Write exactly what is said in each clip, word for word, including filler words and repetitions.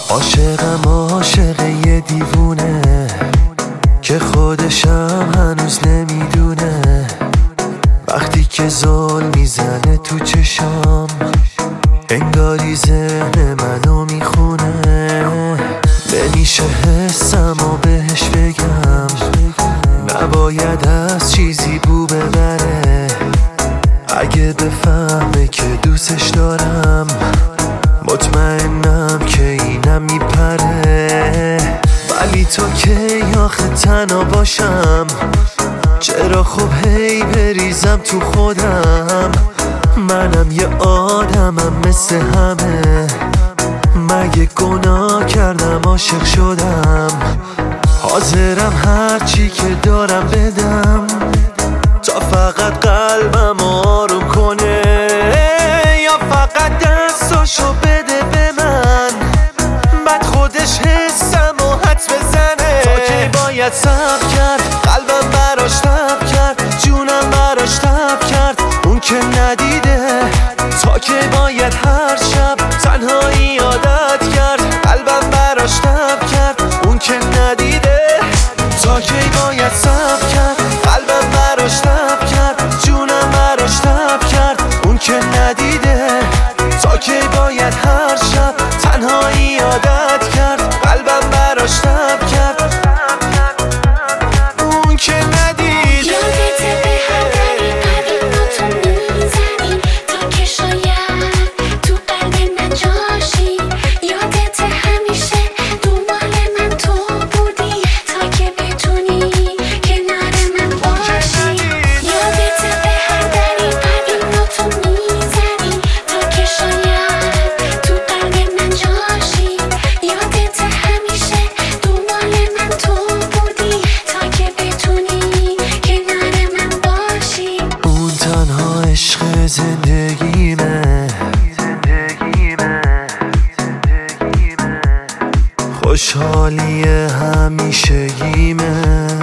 عاشقم عاشق یه دیوونه که خودشم هنوز نمیدونه، وقتی که زل میزنه تو چشام انگاری ذهن منو میخونه. نمیشه حسمو بهش بگم، نباید از چیزی بو ببره. اگه بفهمه که دوستش دارم مطمئنم که اینم میپره. ولی تو کی آخه تنها باشم؟ چرا خب هی بریزم تو خودم؟ منم یه آدمم مثل همه، مگه گناه کردم عاشق شدم؟ حاضرم هرچی که دارم بدم تا فقط قلبم آروم کنه، یا فقط دستاشو بده به من بعد خودش حسم و حدس بزنه. تا که باید صبر کرد، قلبم براش تب کرد، جونم براش تب کرد، اون که ندیده. تا که باید هر شب تنهایی عادت کرد، قلبم براش تب کرد، اون که ندیده. تا که باید صبر کرد، قلبم براش تب کرد، جونم براش تب کرد، اون که ندیده. تا که باید هر شب تنهایی عادت کرد، قلبم براش تب کرد، اون که ندیده. یادت به هر دری قدیماتو میزنی تا که شاید تو قلب من جاشی. یادت همیشه دنبال من تو بودی تا که بتونی کنار من باشی. یادت به هر دری قدیماتو میزنی تا که شاید تو قلب من جاشی. یادت همیشه دنبال من تو بودی تا که بتونی کنار من باشی. اون تنها عشق زندگیمه، خوشحالی همیشگیمه.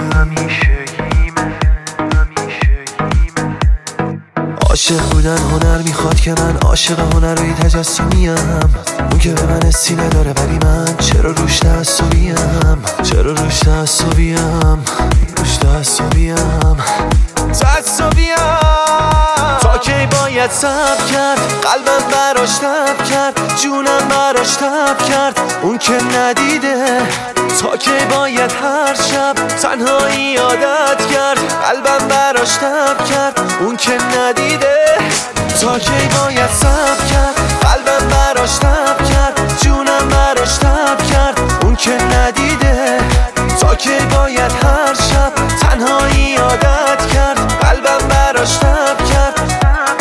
عاشق بودن هنر میخواد که من عاشق هنروی تجسمیم. اون که به من حسی نداره ولی من چرا روش تعصبیم؟ چرا روش تعصبیم؟ روش تعصبیم تعصبیم. تا کی باید صبر کرد، قلبم براش تب کرد، جونم براش تب کرد، اون که ندیده. تا کی باید هر شب تنهایی عادت کرد، قلبم براش تب کرد، اون که ندیده. تا کی باید صبر کرد، قلبم براش تب کرد، جونم براش تب کرد، اون که ندیده. تا کی باید هر شب تنهایی عادت کرد، قلبم براش تب کرد،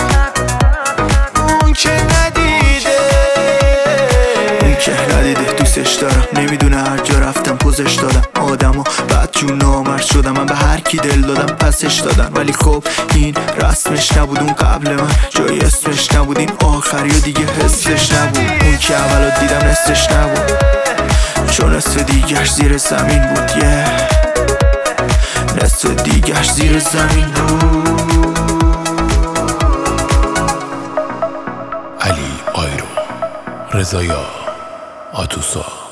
اون که ندیده. اون که ندیده دوستش دارم، نمیدونه هر جا رفتم پوزش دادم. آدم و بعد جون نامرد شدم، من به هر کی دل دادم پسش دادن. ولی خب این رسمش نبود، اون قبل من جای اسمش نبود، این آخری و دیگه حسش نبود. اون که اولو دیدم نصفش نبود، چون نصف دیگرش زیر زمین بود. یه yeah. نصف دیگرش زیر زمین بود. علی آیرون، رضا یار، آتوسا.